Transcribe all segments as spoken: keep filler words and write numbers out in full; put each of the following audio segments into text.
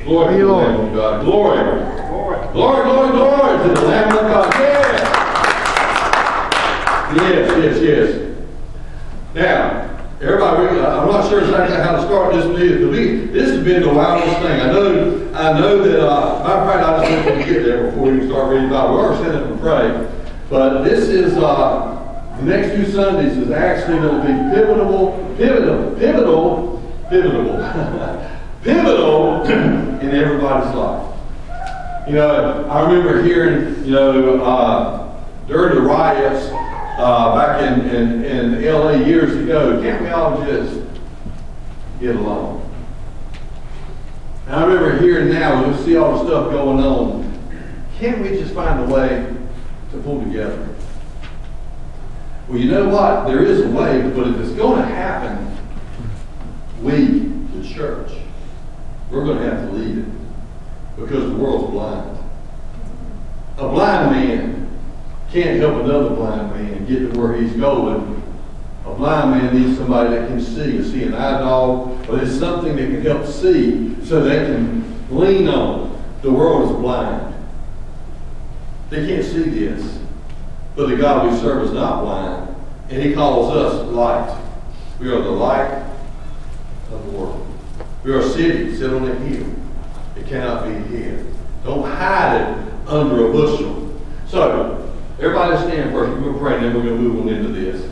Glory to the Lamb of God. Glory. Glory, glory, glory, glory to the Lamb of God. Yes. Yes, yes, yes. Now, everybody, I'm not sure exactly how to start this video. This has been the wildest thing. I know, I know that, uh, my friend, I just want to get there before we can start reading the Bible. We're going to stand up and pray. But this is, uh, the next two Sundays is actually going to be pivotal, pivotal, pivotal, pivotal, pivotal in everybody's life. You know, I remember hearing, you know, uh, during the riots, Uh, back in, in, in L A years ago, can't we all just get along? And I remember hearing now, we see all the stuff going on, can't we just find a way to pull together? Well, you know what? There is a way, but if it's going to happen, we, the church, we're going to have to lead it because the world's blind. A blind man can't help another blind man get to where he's going. A blind man needs somebody that can see, see an eye dog, but it's something that can help see so they can lean on. The world is blind. They can't see this. But the God we serve is not blind, and he calls us light. We are the light of the world. We are a city set on a hill. It cannot be hid. Don't hide it under a bushel. So, everybody stand first. We're going to pray and then we're going to move on into this.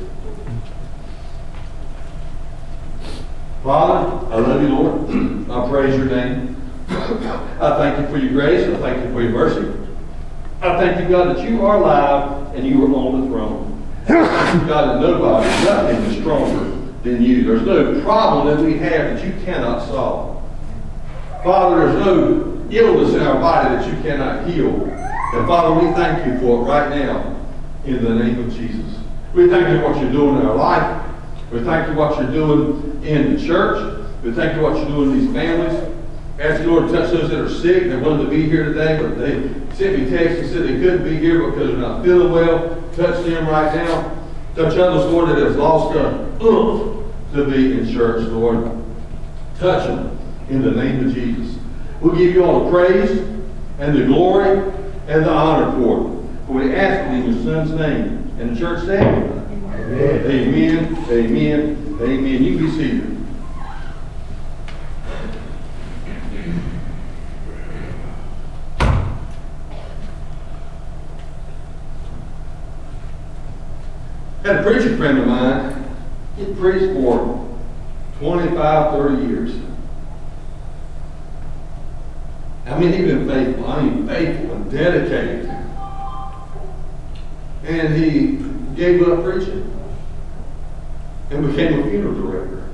Father, I love you, Lord. I praise your name. I thank you for your grace. I thank you for your mercy. I thank you, God, that you are alive and you are on the throne. I thank you, God, that nobody, nothing is stronger than you. There's no problem that we have that you cannot solve. Father, there's no illness in our body that you cannot heal. And Father, we thank you for it right now in the name of Jesus. We thank you for what you're doing in our life. We thank you for what you're doing in the church. We thank you for what you're doing in these families. Ask you, Lord, to touch those that are sick. They wanted to be here today, but they sent me text and said they couldn't be here because they're not feeling well. Touch them right now. Touch others, Lord, that have lost a oomph to be in church, Lord. Touch them in the name of Jesus. We'll give you all the praise and the glory and the honor for it. For we ask it in your Son's name. And the church said, Amen. Amen. Amen. Amen. You can be seated. I had a preacher friend of mine. He preached for twenty-five, thirty years. I mean, he's been faithful. I mean, faithful and dedicated. And he gave up preaching and became a funeral director.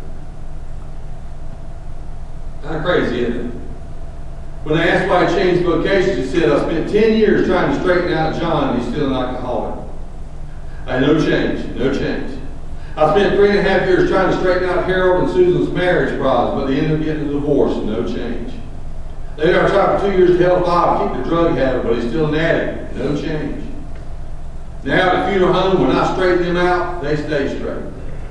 Kind of crazy, isn't it? When I asked why he changed vocations, he said, I spent ten years trying to straighten out John, and he's still an alcoholic. I had no change, no change. I spent three and a half years trying to straighten out Harold and Susan's marriage problems, but they ended up getting a divorce, and no change. They got tried for two years to help Bob keep the drug habit, but he's still an addict. No change. Now at the funeral home, when I straighten them out, they stay straight.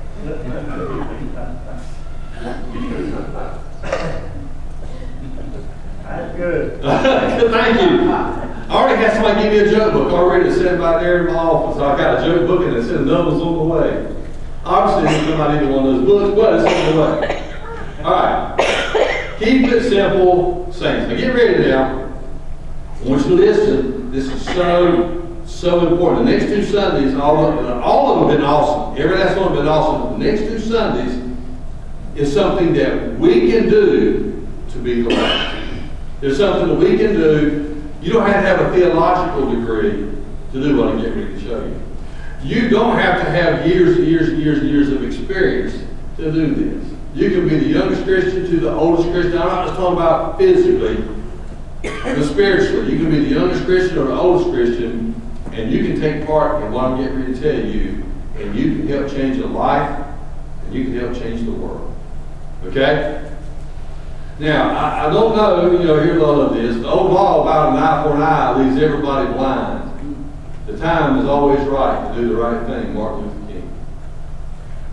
That's good. Thank you. I already had somebody give me a joke book already sitting by there in my office. I got a joke book and it said another one's on the way. Obviously, it's not even one of those books, but it's on the way. All right. Keep it simple, saints. Now get ready now. I want you to listen. This is so, so important. The next two Sundays, all of, all of them have been awesome. Every last one has been awesome. The next two Sundays is something that we can do to be the light. There's something that we can do. You don't have to have a theological degree to do what I'm getting ready to show you. You don't have to have years and years and years and years of experience to do this. You can be the youngest Christian to the oldest Christian. I'm not just talking about physically, but spiritually. You can be the youngest Christian or the oldest Christian, and you can take part in what I'm getting ready to tell you, and you can help change a life, and you can help change the world. Okay? Now, I, I don't know, you know, here's all of this. The old law about an eye for an eye leaves everybody blind. The time is always right to do the right thing, Martin Luther King.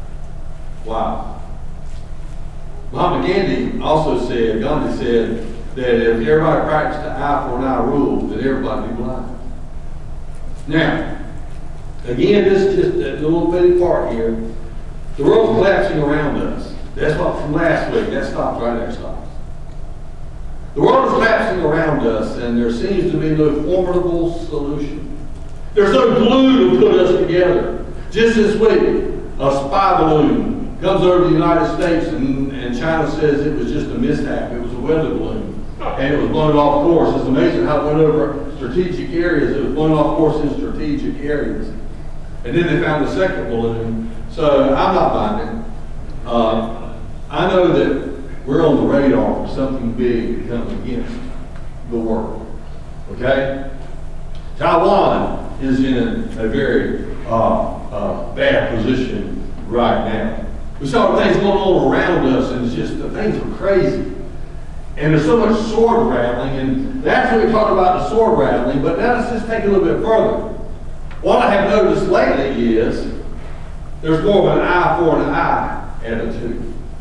Wow. Mahatma Gandhi also said, Gandhi said, that if everybody practiced the eye for an eye rule, that everybody would be blind. Now, again, this is just a little bitty part here. The world's collapsing around us. That's what from last week. That stops right there, stops. The world is collapsing around us, and there seems to be no formidable solution. There's no glue to put us together. Just this week, a spy balloon comes over the United States, and, and China says it was just a mishap. It was a weather balloon, and it was blown off course. It's amazing how it went over strategic areas. It was blown off course in strategic areas. And then they found the second balloon. So I'm not buying it. Uh, I know that we're on the radar for something big to come against the world. Okay? Taiwan is in a very uh, uh, bad position right now. We saw things going on around us, and it's just the things are crazy. And there's so much sword rattling, and that's what we talked about, the sword rattling, but now let's just take it a little bit further. What I have noticed lately is there's more of an eye for an eye attitude.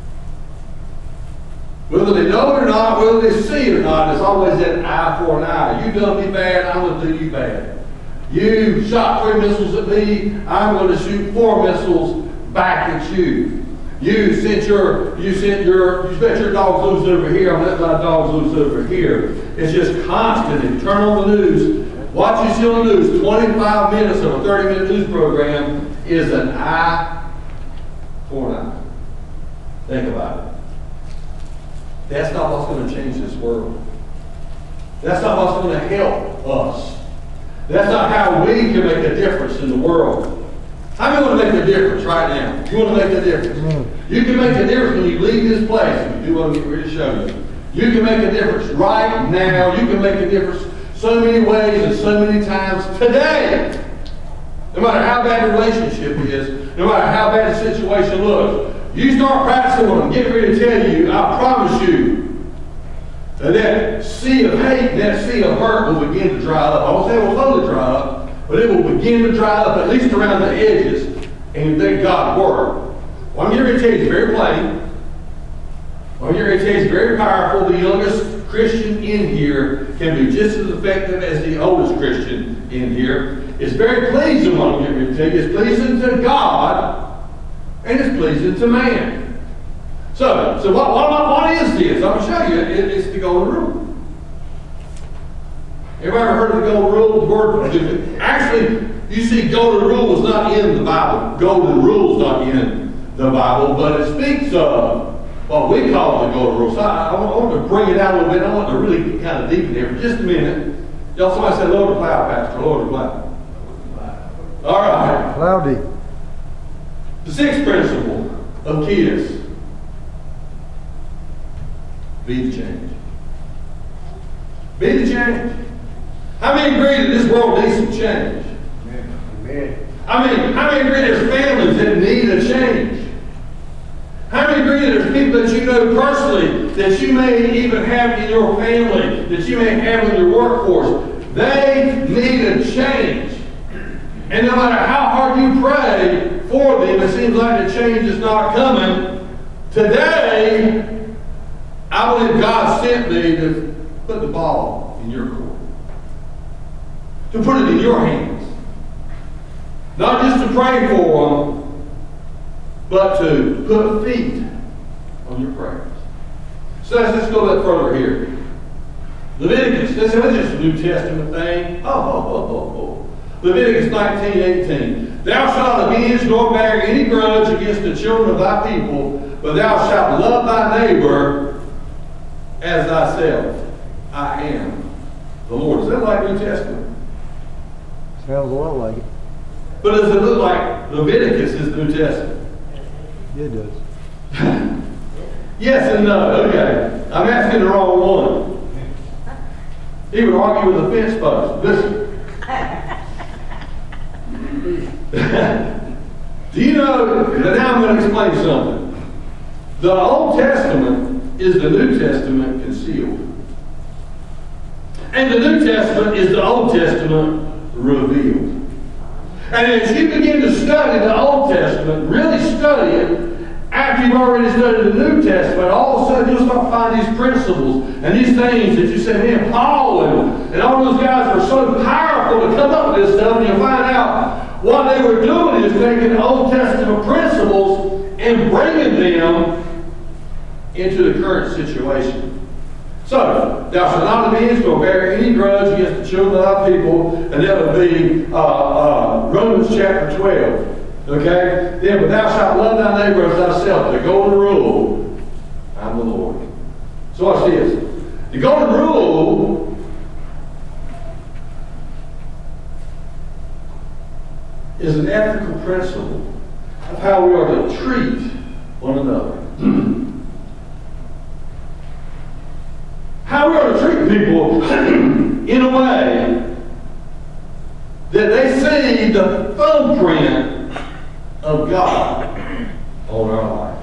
Whether they know it or not, whether they see it or not, it's always that eye for an eye. You done me bad, I'm going to do you bad. You shot three missiles at me, I'm going to shoot four missiles back at you. You sent your, you sent your, you let your dogs loose over here, I'm letting my dogs loose over here. It's just constant. If you turn on the news, what you see on the news, twenty-five minutes of a thirty minute news program is an eye for an eye. Think about it. That's not what's going to change this world. That's not what's going to help us. That's not how we can make a difference in the world. How many want to make a difference right now? You want to make a difference? Mm. You can make a difference when you leave this place. If you do what I'm getting ready to show you. You can make a difference right now. You can make a difference so many ways and so many times today. No matter how bad the relationship is, no matter how bad the situation looks, you start practicing what I'm getting ready to tell you, I promise you, that that sea of hate and that sea of hurt will begin to dry up. I won't say it will totally dry up, but it will begin to dry up, at least around the edges, and let God work. What I'm getting ready to tell you is very plain. What I'm getting ready to tell you is very powerful. The youngest Christian in here can be just as effective as the oldest Christian in here. It's very pleasing what I'm getting ready to tell you. It's pleasing to God, and it's pleasing to man. So, so what, what, what is this? I'm going to show you. It, it's the golden rule. Everybody ever heard of the golden rule? The word, actually, you see, golden rule is not in the Bible. Golden rule is not in the Bible, but it speaks of what we call the golden rule. So I, I, want, I want to bring it out a little bit. I want to really get kind of deep in there for just a minute. Y'all, somebody said, lower the cloud, Pastor. Lower the cloud. All right. Cloudy. The sixth principle of KISS. Be the change. Be the change. How many agree that this world needs some change? Amen. I mean, how many agree there's families that need a change? How many agree that there's people that you know personally, that you may even have in your family, that you may have in your workforce, they need a change. And no matter how hard you pray for them, it seems like the change is not coming. Today, I believe God sent me to put the ball in your court. To put it in your hands. Not just to pray for them, but to put feet on your prayers. So let's, let's go a bit further here. Leviticus, this is just a New Testament thing. Oh, oh, oh, oh, oh. Leviticus nineteen eighteen. Thou shalt avenge nor bear any grudge against the children of thy people, but thou shalt love thy neighbor as thyself. I am the Lord. Is that like New Testament? Sounds a lot like it. But does it look like Leviticus is the New Testament? It does. Yes and no. Okay. I'm asking the wrong one. He would argue with a fence post. Listen. Do you know, now I'm going to explain something. The Old Testament is the New Testament concealed. And the New Testament is the Old Testament revealed. And as you begin to study the Old Testament, really study it, after you've already studied the New Testament, all of a sudden you'll start finding these principles and these things that you say, man, Paul and, and all those guys were so powerful to come up with this stuff, and you'll find out what they were doing is taking Old Testament principles and bringing them into the current situation. So, thou shalt not avenge nor bear any grudge against the children of thy people, and that will be uh, uh, Romans chapter twelve. Okay? Then, but thou shalt love thy neighbor as thyself. The golden rule, I'm the Lord. So watch this. The golden rule is an ethical principle of how we are to treat one another. How we are to treat people in a way that they see the thumbprint of God on our life.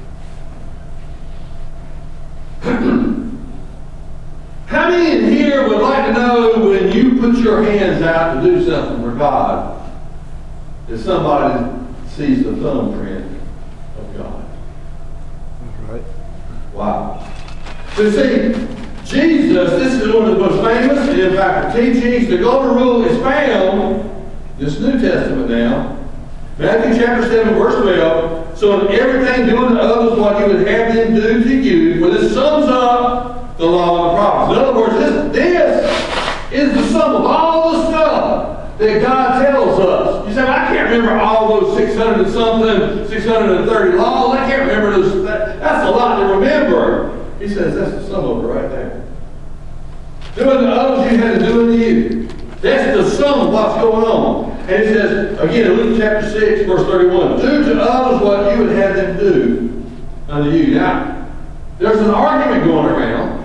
How many in here would like to know when you put your hands out to do something for God, that somebody sees the thumbprint of God? That's right. Wow. So see, Jesus, this is one of the most famous, in fact, the teachings, the golden rule is found, this New Testament now, Matthew chapter seven, verse twelve. So in everything doing to others what you would have them do to you, for this sums up the law and the prophets. In other words, this, this is the sum of all the stuff that God tells us. You say, well, I can't remember all those six hundred and something, six hundred thirty laws. I can't remember those. That, that's a lot to remember. He says that's the sum of it right there. Doing to others you had to do unto you. That's the sum of what's going on. And it says, again, in Luke chapter six, verse thirty-one, do to others what you would have them do unto you. Now, there's an argument going around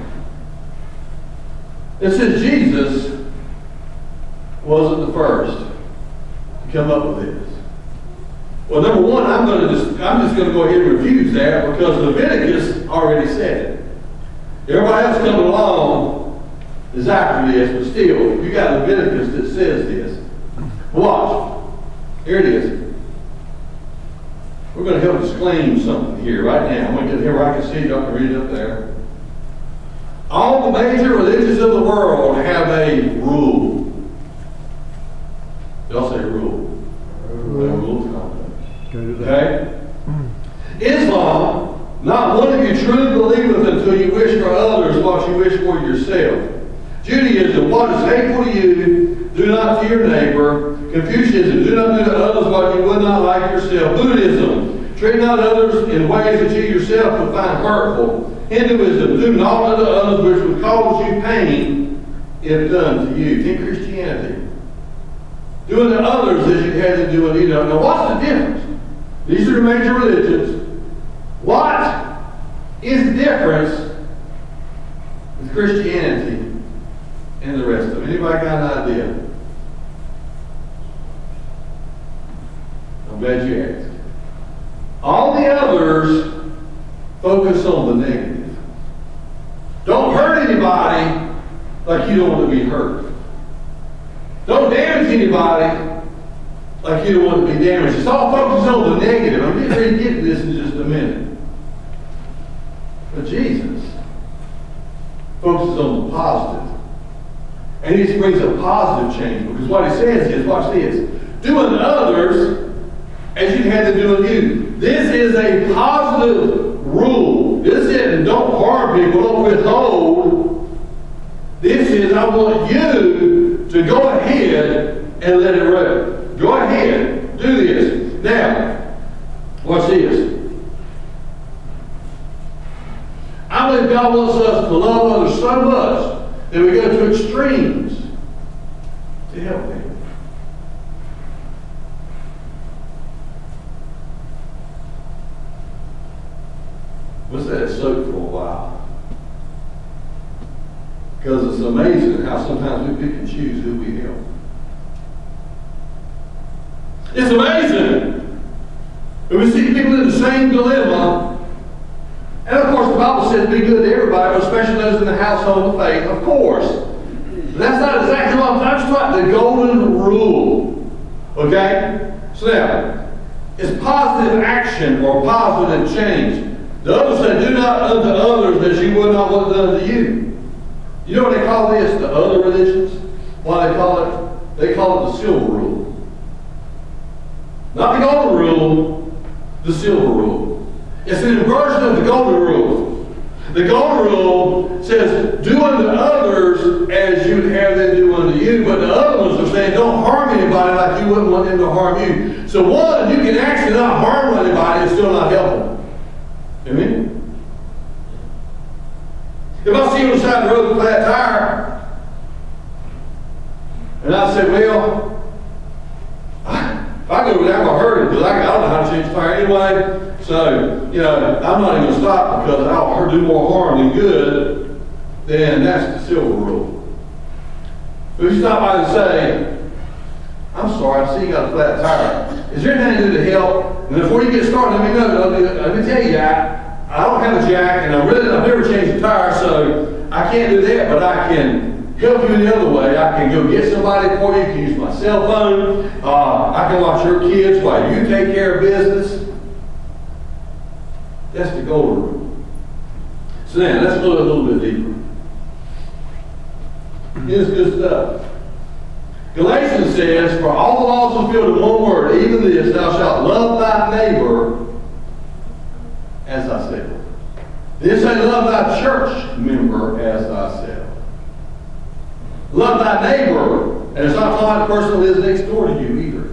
that says Jesus wasn't the first to come up with this. Well, number one, I'm going to just I'm just going to go ahead and refuse that because Leviticus already said it. Everybody else coming along is after this, but still, you got Leviticus that says this. Watch. Here it is. We're going to help explain something here right now. I'm going to get here where I can see. Y'all can read it up there. All the major religions of the world have a rule. Y'all say rule. A rule of conduct. Okay? Islam, not one of you truly believeth until you wish for others what you wish for yourself. Judaism, what is hateful to you, do not to your neighbor. Confucianism, do not do to others what you would not like yourself. Buddhism, treat not others in ways that you yourself would find hurtful. Hinduism, do not unto others which would cause you pain if done to you. In Christianity, doing to others as you had to do unto you. Now, what's the difference? These are the major religions. What is the difference with Christianity and the rest of them? Anybody got an idea? I'm glad you asked. All the others focus on the negative. Don't hurt anybody like you don't want to be hurt. Don't damage anybody like you don't want to be damaged. It's all focused on the negative. I'm getting ready to get to this in just a minute. But Jesus focuses on the positive. And he brings a positive change. Because what he says is, watch this, do unto others as you had to do unto you. This is a positive rule. This isn't don't harm people, don't withhold. This is I want you to go ahead and let it run. Go ahead, do this. Now, watch this. I believe God wants us to love others so much that we go to extremes to help them. Let's let it soak for a while. Because it's amazing how sometimes we pick and choose who we help. It's amazing. And we see people in the same dilemma. And of course the Bible says be good to everybody, especially those in the household of faith. Of course. But that's not exactly what I'm talking about. The golden rule. Okay? So now, It's positive action or positive change. The other said, do not unto others as you would not want done to you. You know what they call this? The other religions? Why they call it? They call it the silver rule. Not the golden rule, the silver rule. It's an inversion of the golden rule. The golden rule says, do unto others as you would have them do unto you. But the other ones are saying, don't harm anybody like you wouldn't want them to harm you. So one, you can actually not harm anybody and still not help them. Amen? If I see you on the side of the road with a flat tire, and I say, well, if I go over there, I'm going to hurt it because I, I don't know how to change the tire anyway. So, you know, I'm not even going to stop because I'll do more harm than good. Then that's the silver rule. But if you stop by and say, I'm sorry, I see you got a flat tire. Is there anything to do to help? And before you get started, let me know. Let me tell you that I don't have a jack, and I really I've never changed a tire, so I can't do that. But I can help you the other way. I can go get somebody for you. You can use my cell phone. Uh, I can watch your kids while you take care of business. That's the golden rule. So now let's go a little bit deeper. Here's good stuff. Galatians says, for all the laws fulfilled in one word, even this, thou shalt love thy neighbor as thyself. Then say, love thy church member as thyself. Love thy neighbor, and it's not talking about the person that lives next door to you either.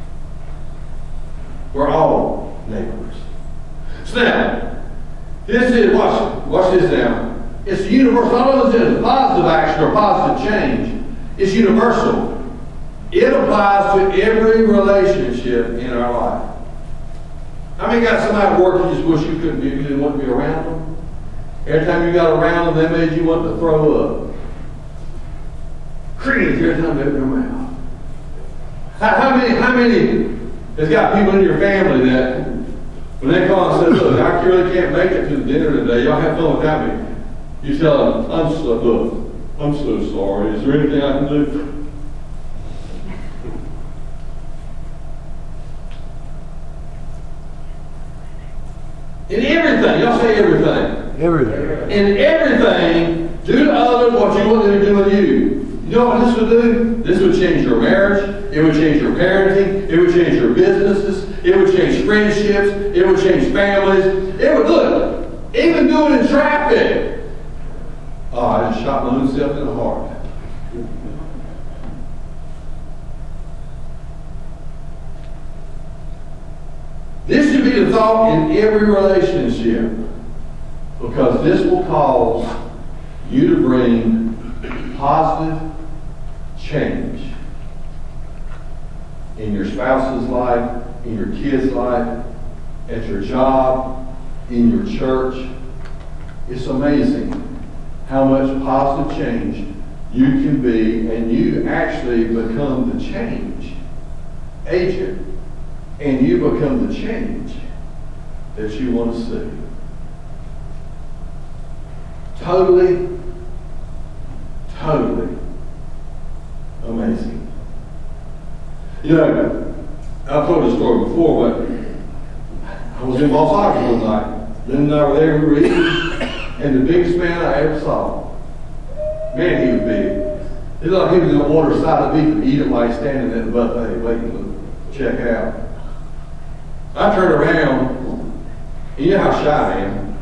We're all neighbors. So now, this is, watch, watch this now. It's universal. Not only is it a positive action or positive change, it's universal. It applies to every relationship in our life. How many got somebody at work you just wish you couldn't be, you didn't want to be around them? Every time you got around them, they made you want to throw up. Cringe every time they open their mouth. How, how many, how many has got people in your family that when they call and say, look, I really can't make it to the dinner today, y'all have fun without me. You tell them, I'm so, look, I'm so sorry. Is there anything I can do? In everything, y'all say everything. Everything. In everything, do to others what you want them to do to you. You know what this would do? This would change your marriage. It would change your parenting. It would change your businesses. It would change friendships. It would change families. It would, look, even do it in traffic. Oh, I just shot my own self in the heart. This should be the thought in every relationship, because this will cause you to bring positive change in your spouse's life, in your kid's life, at your job, in your church. It's amazing how much positive change you can be, and you actually become the change agent. And you become the change that you want to see. Totally, totally amazing. You know, I've told this story before, but I was in Los Angeles one night. Lynn and I were there, we were eating, and the biggest man I ever saw. Man, he was big. He looked like he was going to order a side of beef and eat it while he's standing at the buffet waiting to check out. I turned around, and you know how shy I am.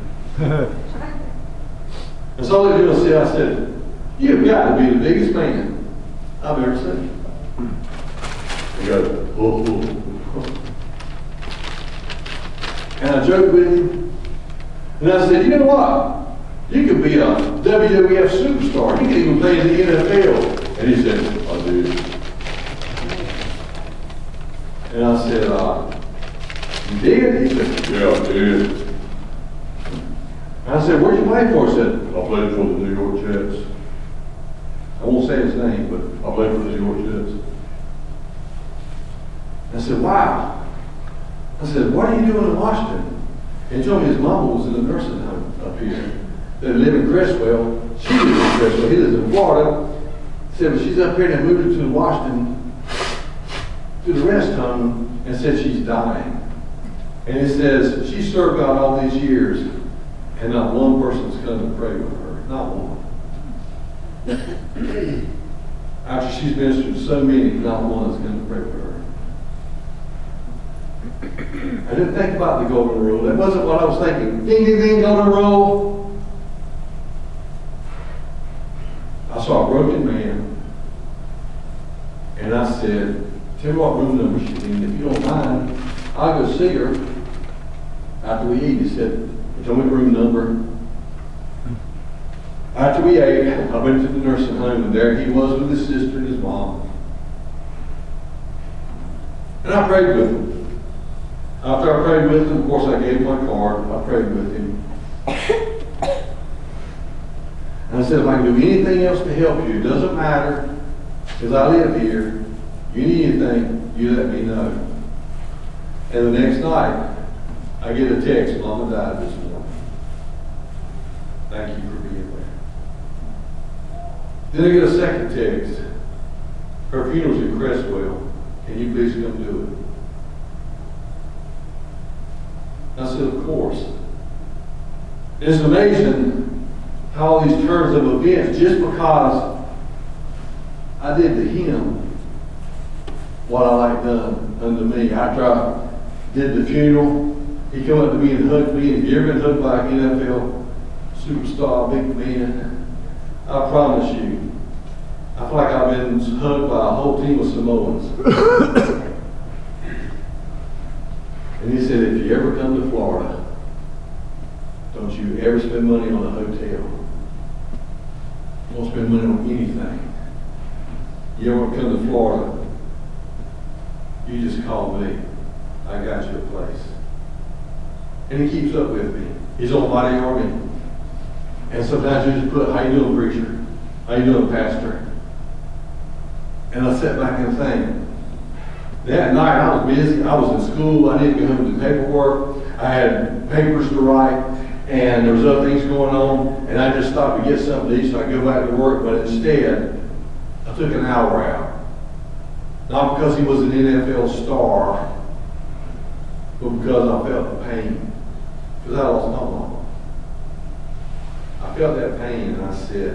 And so I looked at him and I said, you've got to be the biggest man I've ever seen. He goes, oh, oh. And I joked with him, and I said, you know what? You could be a W W F superstar. You could even play in the N F L. And he said, I do. And I said, uh, you did? He said, yeah, I did. And I said, where'd you play for? He said, I played for the New York Jets. I won't say his name, but I played for the New York Jets. I said, wow. I said, what are you doing in Washington? And he told me his mama was in a nursing home up here. They live in Crestwell. She lives in Crestwell. He lives in Florida. He said, but she's up here and they moved her to Washington, to the rest home, and said she's dying. And it says, she served God all these years, and not one person's come to pray with her. Not one. After she's ministered to so many, not one has come to pray with her. I didn't think about the golden rule. That wasn't what I was thinking. Ding, ding, ding, golden rule. I saw a broken man, and I said, tell me what room number she's in. If you don't mind, I'll go see her after we eat. He said, tell me the room number. After we ate, I went to the nursing home, and there he was with his sister and his mom. And I prayed with him. After I prayed with him, of course, I gave him my card. I prayed with him. And I said, if I can do anything else to help you, it doesn't matter, because I live here. You need anything, you let me know. And the next night, I get a text, Mama died this morning. Thank you for being there. Then I get a second text. Her funeral's in Crestwell. Can you please come do it? I said, of course. It's amazing how all these turns of events, just because I did to him what I like done unto me. After I did the funeral, he came up to me and hugged me. Have you ever been hugged by an N F L superstar, big man? I promise you, I feel like I've been hugged by a whole team of Samoans. And he said, if you ever come to Florida, don't you ever spend money on a hotel. Don't spend money on anything. You ever want to come to Florida, you just call me. I got you a place. And he keeps up with me. He's on Mighty Army. And sometimes you just put, how you doing, preacher? How you doing, pastor? And I sat back and think, that night I was busy. I was in school. I needed to go home and do paperwork. I had papers to write, and there was other things going on. And I just stopped to get something to eat, so I go back to work. But instead, I took an hour out. Not because he was an N F L star, but because I felt the pain. Because I lost my mom. I felt that pain, and I said,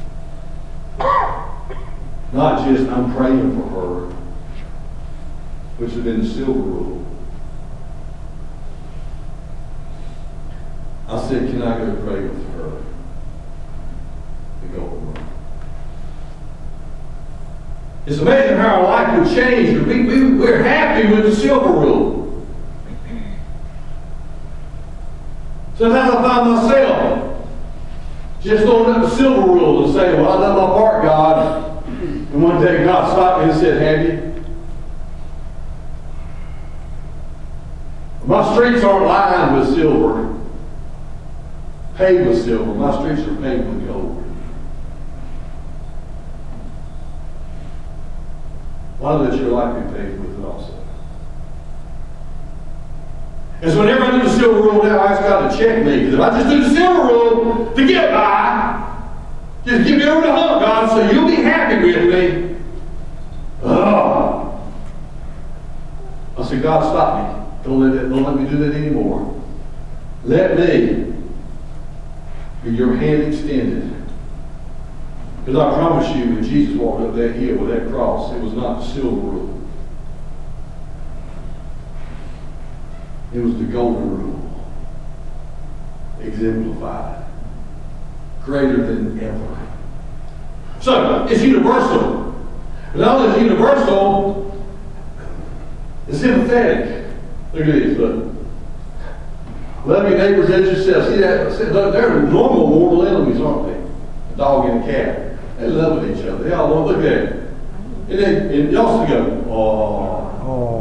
not just I'm praying for her, which had been the silver rule. I said, can I go pray with her? The golden rule. It's amazing how our life would change. We, we, we're happy with the silver rule. Sometimes I find myself just throwing up the silver rule and saying, well, I done my part, God. And one day God stopped me and said, have you? My streets aren't lined with silver, paved with silver. My streets are paved with gold. Why let your life be paved with it also? And so whenever I do the silver rule now, I ask God to check me. Because if I just do the silver rule to get by, just give me over the hump, God, so you'll be happy with me. Oh. I said, God, stop me. Don't let, that, don't let me do that anymore. Let me be your hand extended. Because I promise you, when Jesus walked up that hill with that cross, it was not the silver rule. It was the golden rule. Exemplified. Greater than ever. So, it's universal. Not only is it universal, it's sympathetic. Look at these, look. Love your neighbors as yourself. See that? They're normal mortal enemies, aren't they? A dog and a cat. They love with each other. They all love, look at it. And then and y'all still go, oh.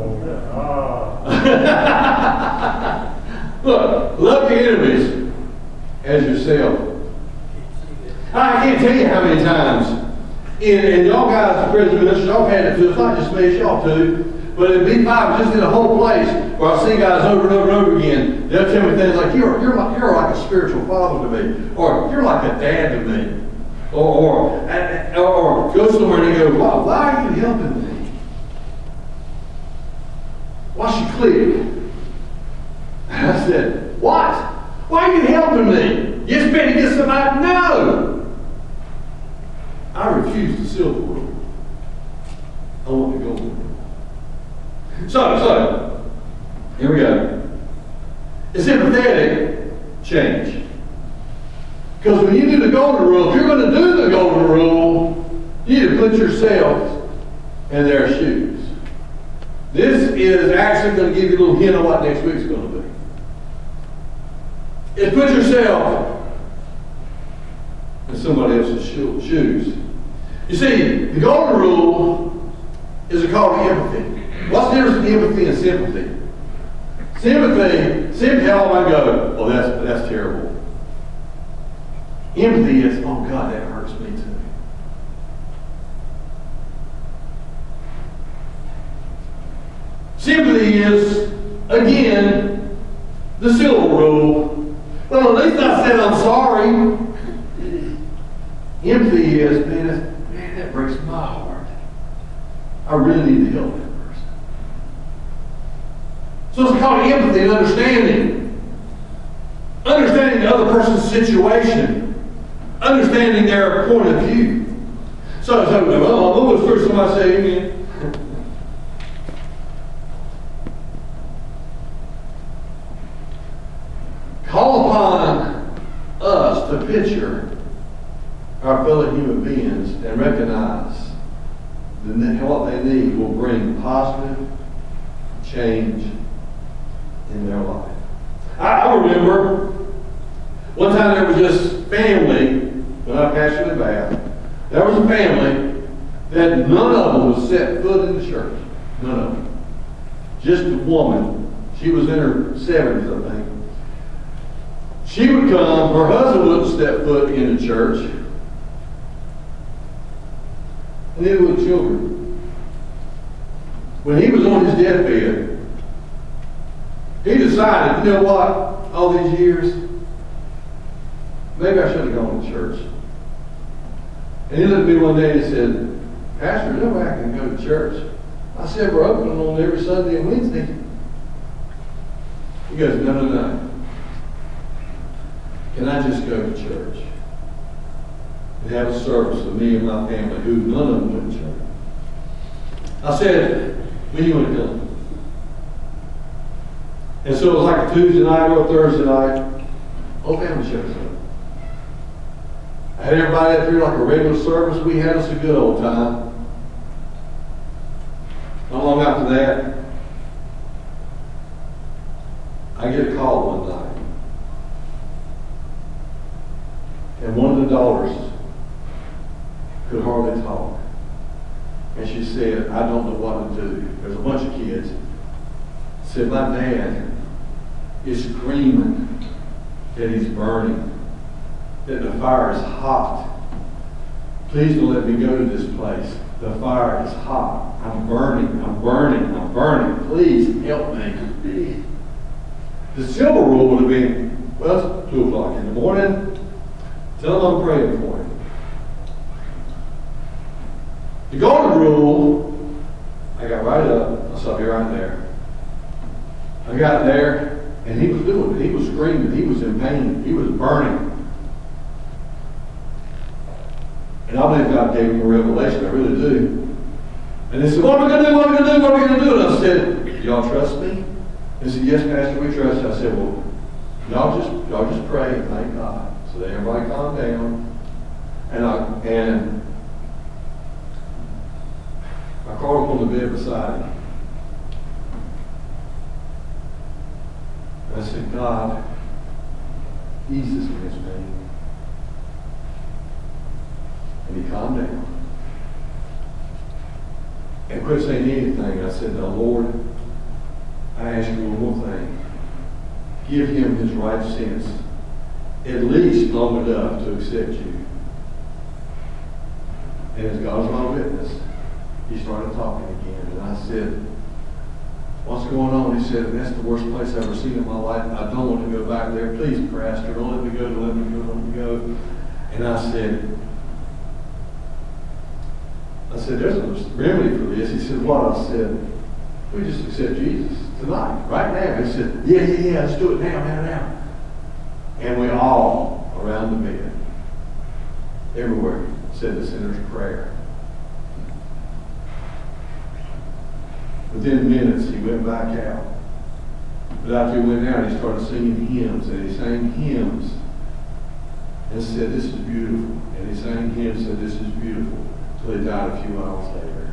Look, love your enemies as yourself. I can't tell you how many times, and, and y'all guys, the prison ministers, y'all had it too. It's not just me, it's y'all too. But it'd be five just in a whole place where I see guys over and over and over again. They'll tell me things like, you're, you're, like, you're like a spiritual father to me. Or you're like a dad to me. Or, or, or, or go somewhere and they go, why, why are you helping me? Why she click? I refuse the silver rule. I want the golden rule. So, so, here we go. It's empathetic change. Because when you do the golden rule, if you're going to do the golden rule, you need to put yourself in their shoes. This is actually going to give you a little hint of what next week's going to be. Is put yourself in somebody else's sho- shoes. You see, the golden rule is a call to empathy. What's the difference between empathy and sympathy? Sympathy, sympathy, all I go, oh, that's, that's terrible. Empathy is, oh God, that hurts me too. Sympathy is, again, the silver rule. Well, at least I said I'm sorry. Empathy is, man, that's, man, that breaks my heart. I really need to help that person. So it's called empathy and understanding. Understanding the other person's situation. Understanding their point of view. So, so well, I'm almost through somebody say amen. Call upon us to picture our fellow human beings and recognize that what they need will bring positive change in their life. I, I remember one time there was this family, when I pastored the Bath, there was a family that none of them would set foot in the church. None of them. Just a woman. She was in her seventies, I think. She would come, her husband wouldn't step foot in the church. And neither would the children. When he was on his deathbed, he decided, you know what, all these years, maybe I should have gone to church. And he looked at me one day and he said, Pastor, nobody can go to church. I said, we're open on every Sunday and Wednesday. He goes, no, no, no. Can I just go to church and have a service with me and my family, who none of them went to church? I said, when you want to come? And so it was like a Tuesday night or a Thursday night. Whole family shows up. I had everybody up here like a regular service. We had us a good old time. Not long after that, I get a call one night. And one of the daughters could hardly talk. And she said, I don't know what to do. There's a bunch of kids. Said, my dad is screaming that he's burning, that the fire is hot. Please don't let me go to this place. The fire is hot. I'm burning, I'm burning, I'm burning. Please help me. The silver rule would have been, well, it's two o'clock in the morning. Tell them I'm praying for him. The golden rule, I got right up. I saw me right there. I got there, and he was doing it. He was screaming. He was in pain. He was burning. And I believe God gave him a revelation. I really do. And they said, what are we going to do? What are we going to do? What are we going to do? And I said, do y'all trust me? They said, yes, Pastor, we trust you. I said, well, y'all just, y'all just pray and thank God. So everybody calmed down. And I, and I crawled up on the bed beside him. I said, God, ease this man's pain. And he calmed down. And quit saying anything. I said, now, Lord, I ask you one more thing. Give him his right sense, at least long enough to accept you. And as God's my witness, he started talking again. And I said, what's going on? He said, that's the worst place I've ever seen in my life. I don't want to go back there. Please, Pastor, don't let me go, don't let me go, don't let me go. And I said, I said, there's a remedy for this. He said, what? I said, we just accept Jesus tonight, right now. He said, yeah, yeah, yeah, let's do it now, now, now. And we all around the bed, everywhere, said the sinner's prayer. Within minutes, he went back out. But after he went out, he started singing hymns, and he sang hymns and said, "This is beautiful." And he sang hymns and said, "This is beautiful," until he died a few hours later.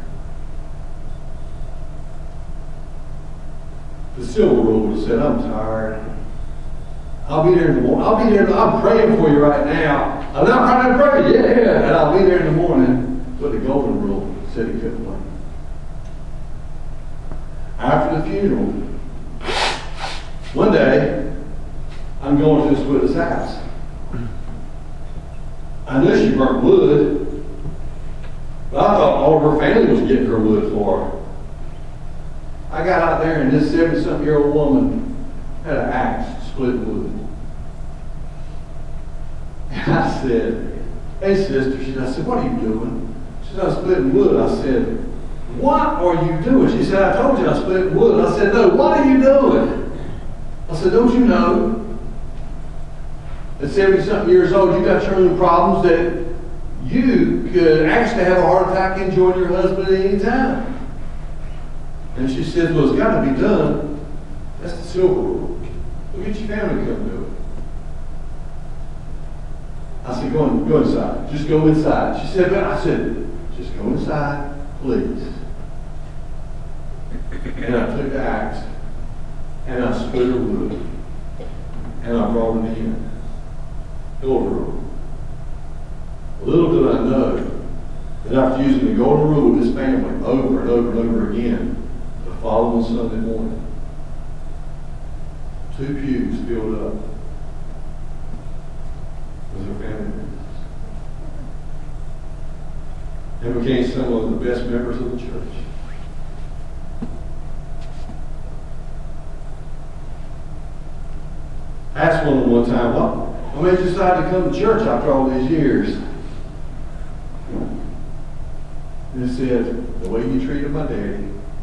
The silver rule would have said, "I'm tired. I'll be there in the morning. I'll be there. I'm praying for you right now. I'm not trying to pray. Yeah, yeah. And I'll be there in the morning." But the golden rule said he couldn't wait. After the funeral, one day, I'm going to this widow's house. I knew she burnt wood, but I thought all of her family was getting her wood for her. I got out there, and this seventy-something-year-old woman had an axe to split wood. And I said, "Hey, sister," she said, I said, "What are you doing?" She said, "I'm splitting wood." I said, "What are you doing?" She said, "I told you I split wood." I said, "No, what are you doing?" I said, "Don't you know at seventy-something years old, you got your own problems that you could actually have a heart attack and join your husband at any time?" And she said, "Well, it's got to be done. That's the silver rule. Go get your family to come do it." I said, go, in, go inside. Just go inside. She said, "But," I said, "Just go inside, please." And I took the axe, and I split her wood, and I brought it in. Golden rule. Little did I know that after using the golden rule with this family over and over and over again, the following Sunday morning, two pews filled up with her family members, and became some of the best members of the church. I asked one of them one time, "What what made you decide to come to church after all these years?" And he said, "The way you treated my daddy,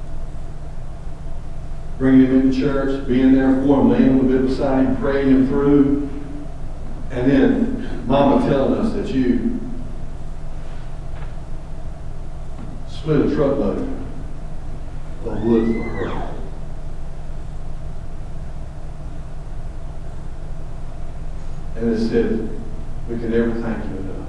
bringing him into church, being there for him, laying on the bed beside him, praying him through, and then Mama telling us that you split a truckload of wood for her." And it said, "We can never thank you enough."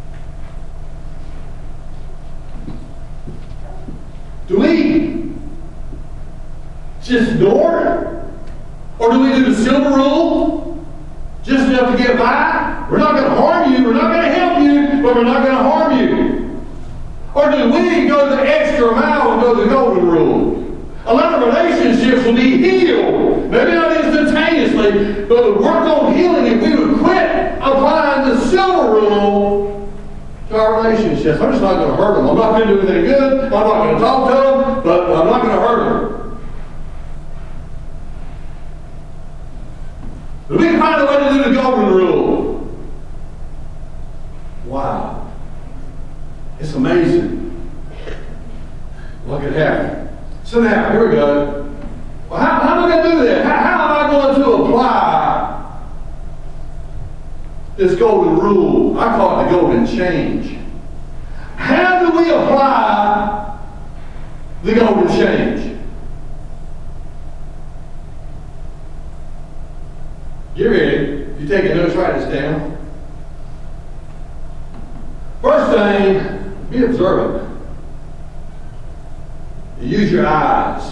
Do we just ignore it? Or do we do the silver rule? Just enough to get by? We're not going to harm you, we're not going to help you, but we're not going to harm you. Or do we go the extra mile and go the golden rule? A lot of relationships will be healed, maybe not instantaneously, but would work on healing if we would quit applying the silver rule to our relationships. I'm just not going to hurt them. I'm not going to do anything good. I'm not going to talk to them, but I'm not going to hurt them. But we can find a way to do the golden rule. Wow. It's amazing what could happen. So now, here we go. Well, how, how am I going to do that? How, how am I going to apply this golden rule? I call it the golden change. How do we apply the golden change? You ready? You taking notes, write this down. First thing, be observant. Use your eyes.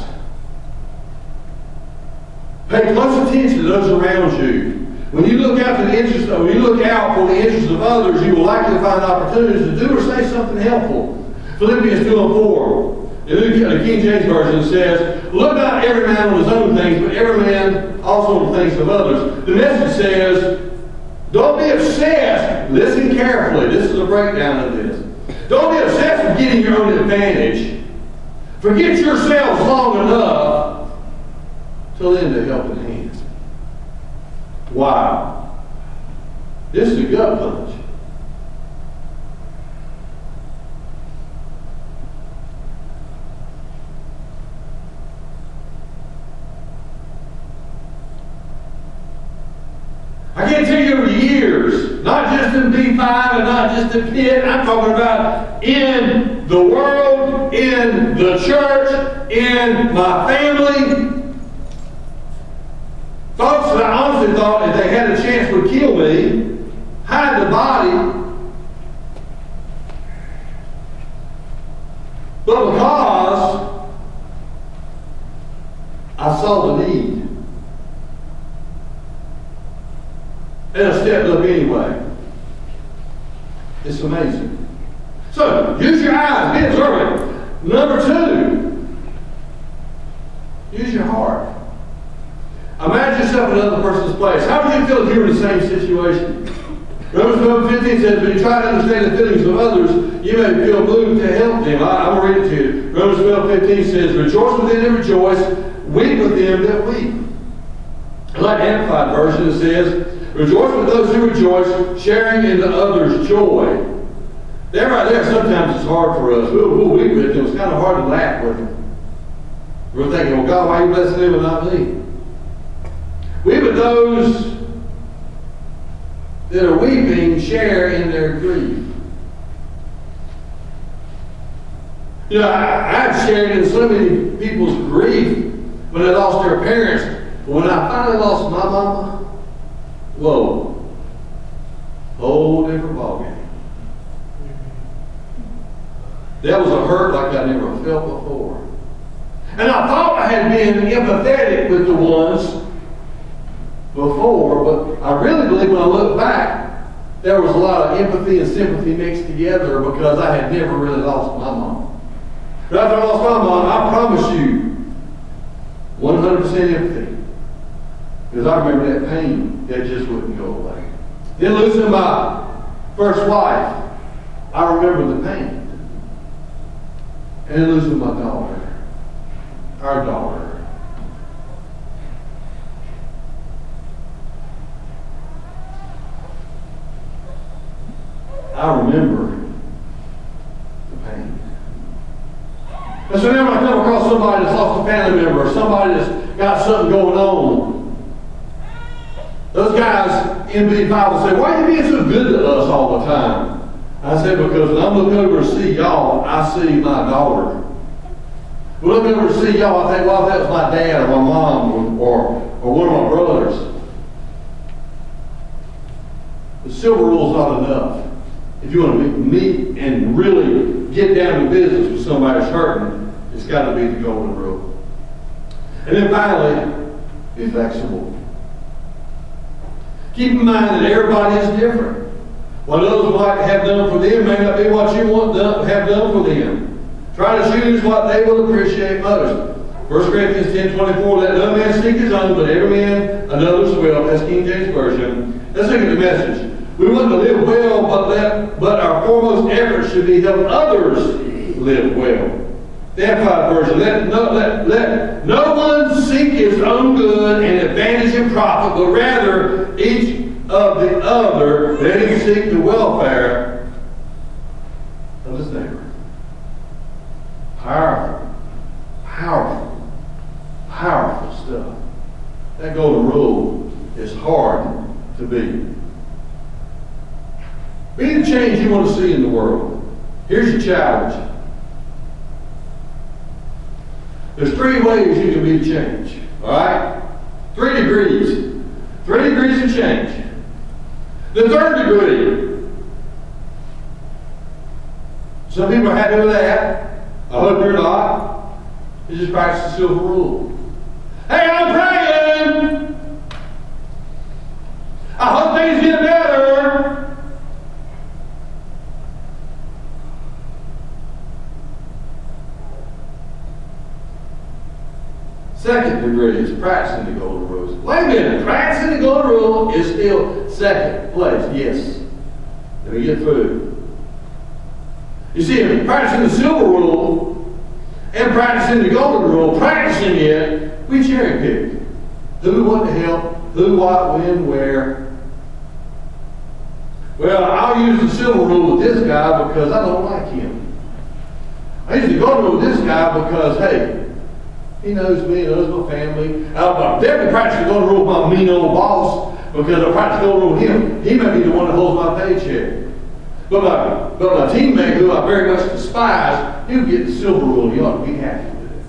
Pay close attention to those around you. When you look out for the interest of, when you look out for the interests of others, you will likely find opportunities to do or say something helpful. Philippians two and four. In the King James Version says, "Look not every man on his own things, but every man also on the things of others." The Message says, "Don't be obsessed." Listen carefully. This is a breakdown of this. Don't be obsessed with getting your own advantage. Forget yourselves long enough to lend a helping hand. Wow. This is a gut punch. I can't tell you over the years, not just just in B five and not just in Pitt. I'm talking about in the world, in the church, in my family. Folks that I honestly thought if they had a chance would kill me, hide the body. But because I saw the need, and I stepped up anyway. It's amazing. So, use your eyes, be observant. Number two, use your heart. Imagine yourself in another person's place. How would you feel if you were in the same situation? Romans twelve fifteen says, when you try to understand the feelings of others, you may feel moved to help them. I, I'm going to read it to you. Romans twelve fifteen says, rejoice with them that rejoice, weep with them that weep. I like the Amplified version. It says, rejoice with those who rejoice, sharing in the others' joy. There, right there, sometimes it's hard for us. We'll, we'll weep with them. It's kind of hard to laugh with them. We're thinking, well, God, why are you blessing them and not me? Weep with those that are weeping, share in their grief. You know, I, I've shared in so many people's grief when they lost their parents. But when I finally lost my mama, whoa, whole different ballgame. That was a hurt like I never felt before. And I thought I had been empathetic with the ones before, but I really believe when I look back, there was a lot of empathy and sympathy mixed together because I had never really lost my mom. But after I lost my mom, I promise you, one hundred percent empathy. Because I remember that pain that just wouldn't go away. Then losing my first wife, I remember the pain. And then losing my daughter, our daughter. I remember the pain. And so whenever I come across somebody that's lost a family member or somebody that's got something going on, those guys in B five will say, why are you being so good to us all the time? I said, because when I look over to see y'all, I see my daughter. When I look over to see y'all, I think, well, that was my dad or my mom or, or, or one of my brothers. The silver rule is not enough. If you want to meet and really get down to business with somebody who's hurting, it's got to be the golden rule. And then finally, be flexible. Keep in mind that everybody is different. What others would like to have done for them may not be what you want to have done for them. Try to choose what they will appreciate most. First Corinthians ten twenty-four, let no man seek his own, but every man another's will. That's King James Version. Let's look at the message. We want to live well, but let, but our foremost effort should be help others live well. The Amplified Version, let no, let, let no one seek his own good and advantage and profit, but rather each of the other, let him seek the welfare of his neighbor. Powerful, powerful, powerful stuff. That golden rule is hard to beat. Be the change you want to see in the world. Here's your challenge. There's three ways you can be the change. All right? Three degrees. Three degrees of change. The third degree. Some people are happy with that. I hope you're not. You just practice the silver rule. Hey, I'm praying. I hope things get better. Second degree is practicing the golden rule. Wait a minute, practicing the golden rule is still second place. Yes. Let me get through. You see, practicing the silver rule and practicing the golden rule, practicing it, we cherry pick. Who we want to help, who, what, when, where. Well, I'll use the silver rule with this guy because I don't like him. I use the golden rule with this guy because, hey, he knows me, he knows my family. I'll definitely practice the golden rule with my mean old boss because I practice golden rule with him. He may be the one that holds my paycheck. But my, but my teammate, who I very much despise, he'll get the silver rule. He ought to be happy with it.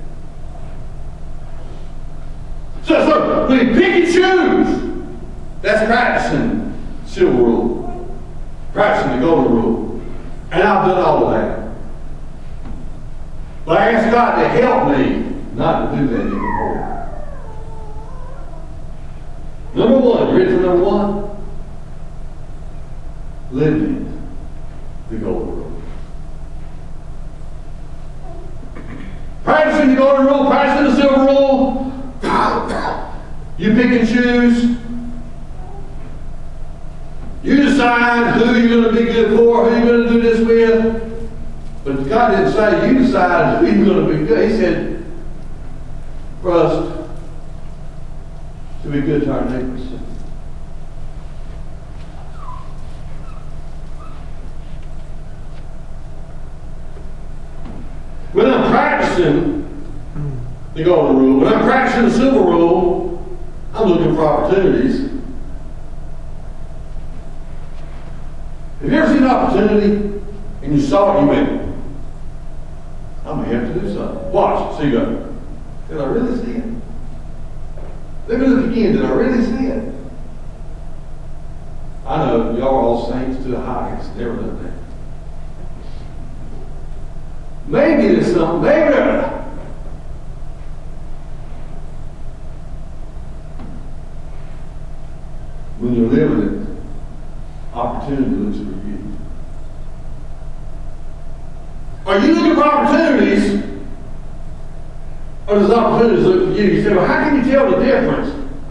So, so when you pick and choose, that's practicing silver rule, practicing the golden rule. And I've done all of that. But I ask God to help me not to do that anymore. Number one, you ready for number one? Living the golden rule. Practicing the golden rule, practicing the silver rule. You pick and choose. You decide who you're going to be good for, who you're going to do this with. But God didn't say you decide who you're going to be good. He said for us to be good to our neighbors. When I'm practicing the golden rule, when I'm practicing the silver rule, I'm looking for opportunities. Have you ever seen an opportunity and you saw it and you went, I may have to do something. Watch, see you go. Did I really see it? Let me look again. Did I really see it? I know y'all are all saints to the highest. Never done that. Maybe there's something. Maybe there. When you're living it, opportunity looks for you. Are you looking for opportunities? Or does opportunities look for you? You say, well, how can you tell the difference?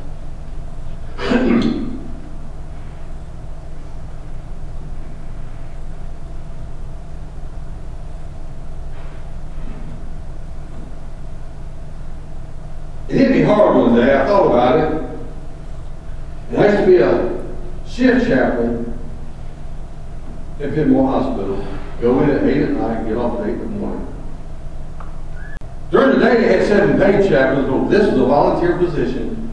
It hit me hard one day. I thought about it. There used to be a shift chaplain at Pitmore Hospital. Go in at eight at night and get off at eight in the morning. During the day, they had seven paid chaplains, but this was a volunteer position.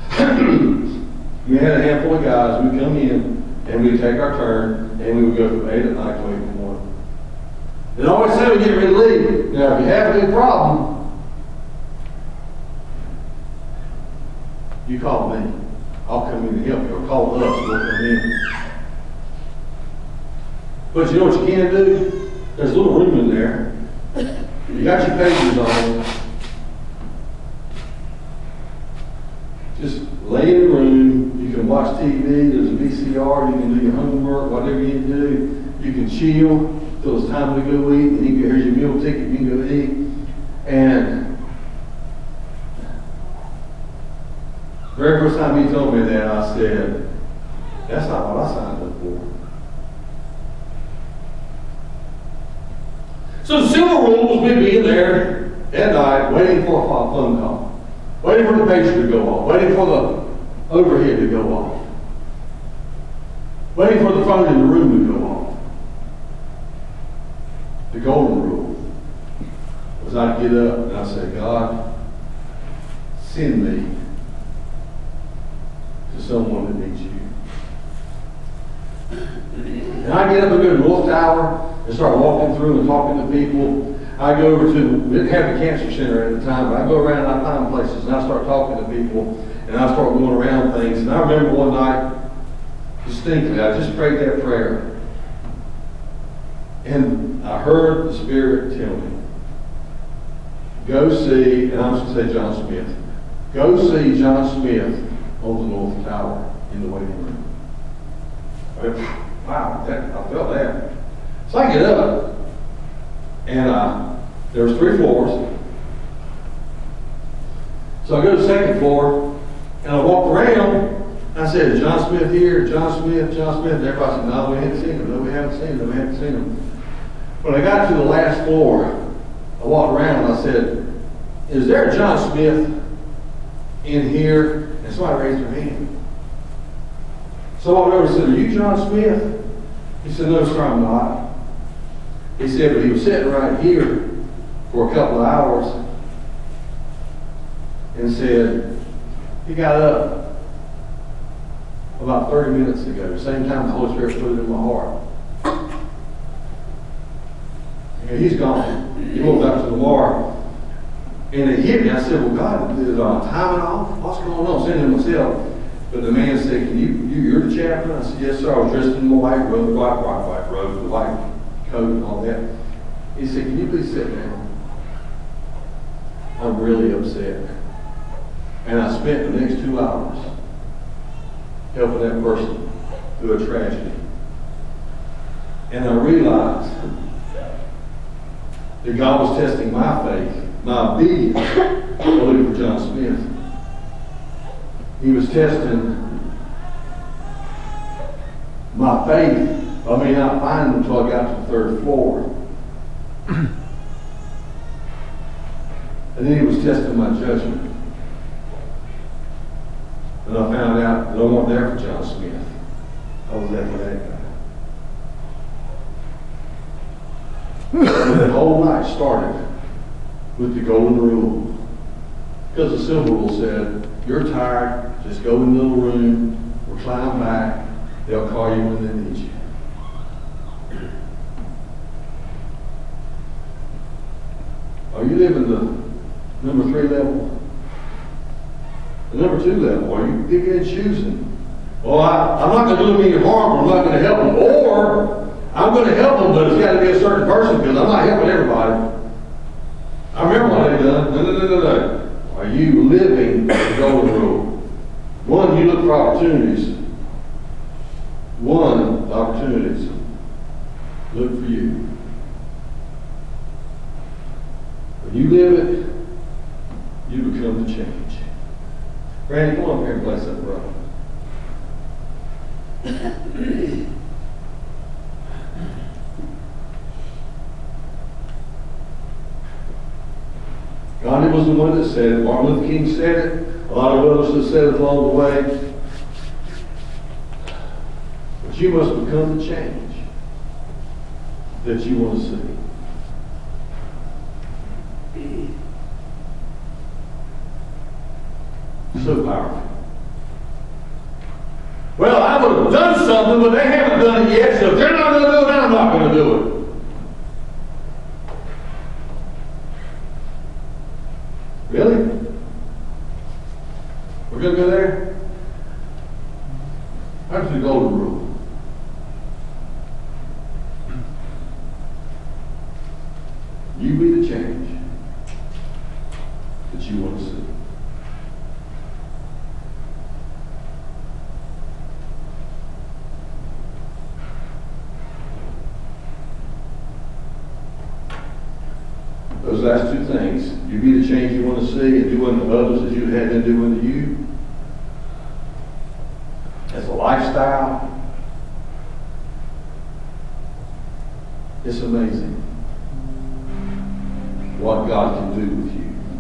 We had a handful of guys. We'd come in and we'd take our turn, and we would go from eight at night to eight in the morning. They always said we get ready to leave. Now, if you have any problem, you call me. I'll come in and help you, or call us, we'll come in. But you know what you can do? There's a little room in there. You got your pages on. Just lay in the room. You can watch T V. There's a V C R. You can do your homework, whatever you need to do. You can chill till it's time to go eat. And you can, here's your meal ticket. You can go eat. And the very first time he told me that, I said, that's not what I signed up for. So the silver rule was me being there at night, waiting for a phone call, waiting for the pager to go off, waiting for the overhead to go off, waiting for the phone in the room to go off. The golden rule was I'd get up and I'd say, God, send me to someone that needs you. And I get up and go to North Tower and start walking through and talking to people. I go over to, we didn't have a cancer center at the time, but I go around and I find places and I start talking to people and I start going around things. And I remember one night, distinctly, I just prayed that prayer. And I heard the Spirit tell me, go see, and I'm just going to say John Smith, go see John Smith on the North Tower in the waiting room. I went, wow, that, I felt that. So I get up, and uh, there was three floors. So I go to the second floor, and I walk around. I said, John Smith here, John Smith, John Smith. And everybody said, no, we haven't seen him. No, we haven't seen him. No, we haven't seen him. When I got to the last floor, I walked around and I said, is there a John Smith in here? And somebody raised their hand. So I went over and said, are you John Smith? He said, no, sir, I'm not. He said, but he was sitting right here for a couple of hours and said, he got up about thirty minutes ago, same time the Holy Spirit put it in my heart. And he's gone. He moved out to the bar. And it hit me. I said, well, God, is uh, timing off? What's going on? Saying to myself. But the man said, can you, you, you're the chaplain? I said, yes, sir. I was dressed in my white robe, white, white, white robe, the white coat and all that. He said, can you please sit down? I'm really upset. And I spent the next two hours helping that person through a tragedy. And I realized that God was testing my faith, my obedience, believe for John Smith. He was testing my faith. I may not find him until I got to the third floor. And then he was testing my judgment. And I found out that I wasn't there for John Smith. I was there for that guy. And that whole night started with the golden rule. Because the silver rule said, you're tired, just go in the little room, recline back, they'll call you when they need you. Are you living the number three level? The number two level? Are you picking and choosing? Well, I, I'm not going to do them any harm, or I'm not going to help them. Or, I'm going to help them, but it's got to be a certain person, because I'm not helping everybody. I remember what they done. No, no, no, no, no. Are you living the golden rule? One, you look for opportunities. One, opportunities. Look for you. When you live it, you become the change. Randy, come on up here and play something, brother. Gandhi was the one that said it. Martin Luther King said it. A lot of others have said it along the way. But you must become the change that you want to see. So powerful. Well, I would have done something, but they haven't done it yet, so if they're not going to do it, I'm not going to do it. Really? We're going to go there? That's the golden rule. You be the change that you want to see. Those last two things, you be the change you want to see and do unto others as you had them do unto you. As a lifestyle, it's amazing what God can do with you.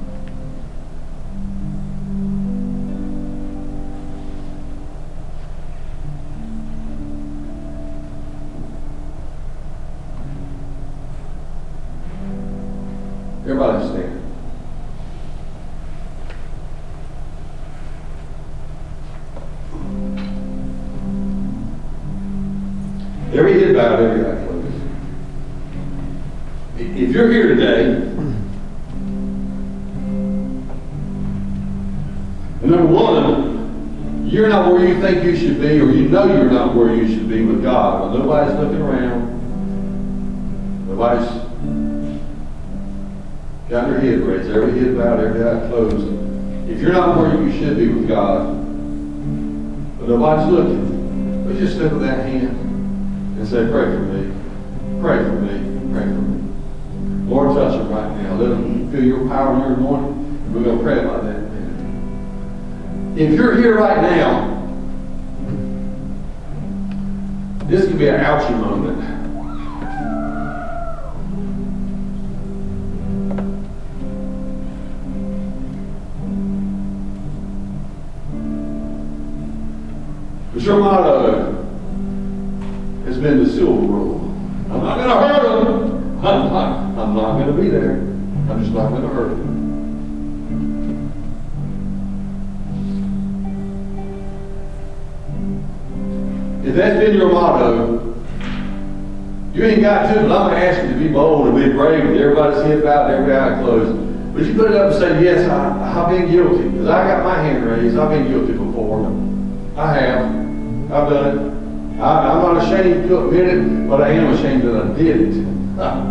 Everybody stand. Every head bowed, every eye closed. If you're here today, number one, you're not where you think you should be, or you know you're not where you should be with God. Well, nobody's looking around. Nobody's got their head raised, every head bowed, every eye closed. If you're not where you should be with God, but nobody's looking, would you just lift up that hand and say, pray for me, pray for me, pray for me. Lord, touch them right now. Let them feel your power and your anointing. And we're going to pray about that in a minute. If you're here right now, this could be an ouchie moment. But your motto has been the silver rule. I'm not going to hurt them. I'm not, I'm not going to be there. I'm just not going to hurt them. if that's been your motto, you ain't got to, but I'm gonna ask you to be bold and be brave with everybody's head bowed and every eye closed. But you put it up and say, yes, I, I've been guilty. Because I got my hand raised. I've been guilty before. I have. I've done it. I, I'm not ashamed to admit it, but I am ashamed that I did it. Ah.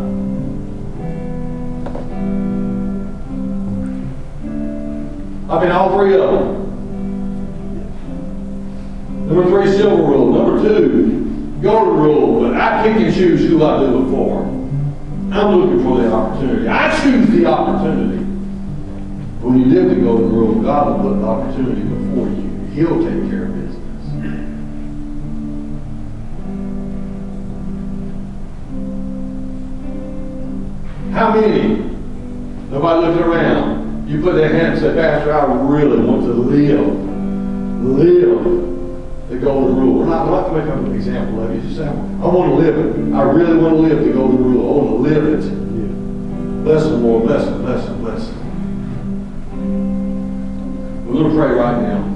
I've been all three of them. Number three, silver rule. Number two, golden rule. But I pick and choose who I do it for. I'm looking for the opportunity. I choose the opportunity. When you live the golden rule, God will put the opportunity before you. He'll take care of business. How many? Nobody looking around. You put that hand and say, Pastor, I really want to live. Live the golden rule. We're not, we're not going to make an example of it. You just say, I want to live it. I really want to live the golden rule. I want to live it. Bless them, Lord. Bless them, bless them, bless them. We're going to pray right now.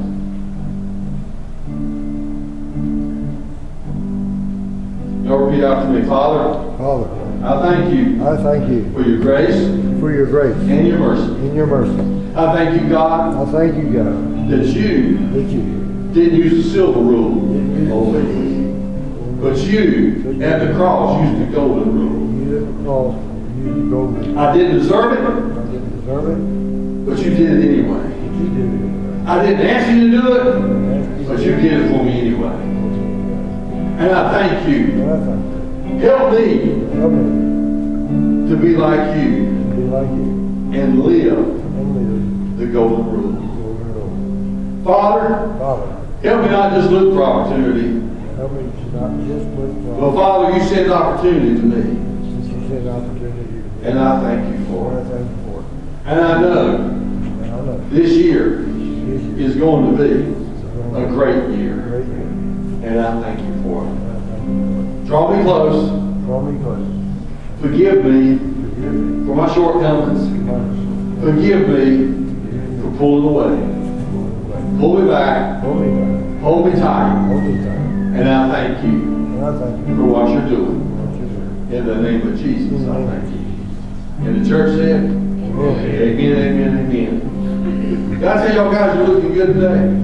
Y'all repeat after me. Father, Father, I thank you I thank you for your grace for your grace and your mercy. and your mercy. I thank you, God, I thank you, God, that you that you didn't use the silver rule didn't use over the me, but you at the cross used the golden rule. You didn't cross, you didn't go with it. I didn't deserve it, I didn't deserve it, but you did it anyway. but you did it. I didn't ask you to do it, I but you did it for me anyway. And I thank you. And I thank you. Help me Help me to be like you to be like you and live and the golden rule. live the golden rule. Father, Father, help me not just look for opportunity, help me to not just look but for Father, you send opportunity to me, since you said opportunity to me. and I thank you for And I it. thank you for it. And I know And I know this year this year is going to be is a great year, great year. and I thank you for it. And I thank you Draw me close, for it. Draw me close. forgive me Forgive me for my shortcomings, for my sins. forgive me Forgive me for pulling away. for the way. Pull me back, Hold me back. hold me tight, Hold me tight. and I thank you And I thank you for what you're doing. for what you're doing. In the name of Jesus, In the I name of thank you. And the church said, Amen. amen, amen, amen. God tell y'all guys, you're looking good today.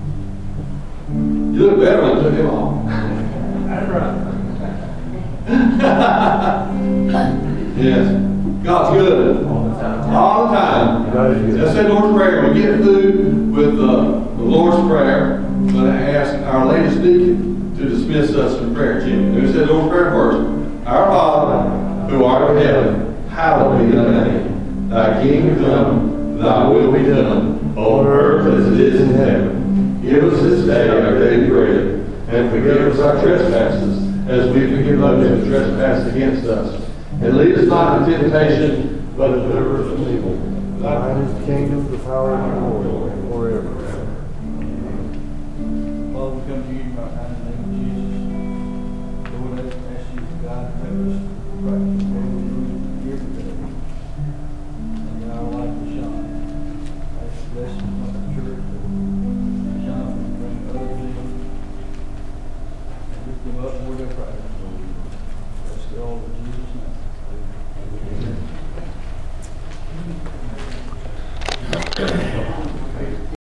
You look better when I took him off. That's right. Yes. God's good. All the time. All the time. God is good. Let's say Lord's Prayer. We get through with uh, the Lord's Prayer. I'm going to ask our latest deacon to dismiss us in prayer. Jim, who said Lord's Prayer first? Our Father, who art in heaven, hallowed be thy name. Thy kingdom come, thy will be done, on earth as it is in heaven. Give us this day our daily bread, and forgive us our trespasses, as we forgive those who trespass against us. And lead us not into temptation, but deliver us from evil. Thine is the kingdom, the power, and the glory, forever.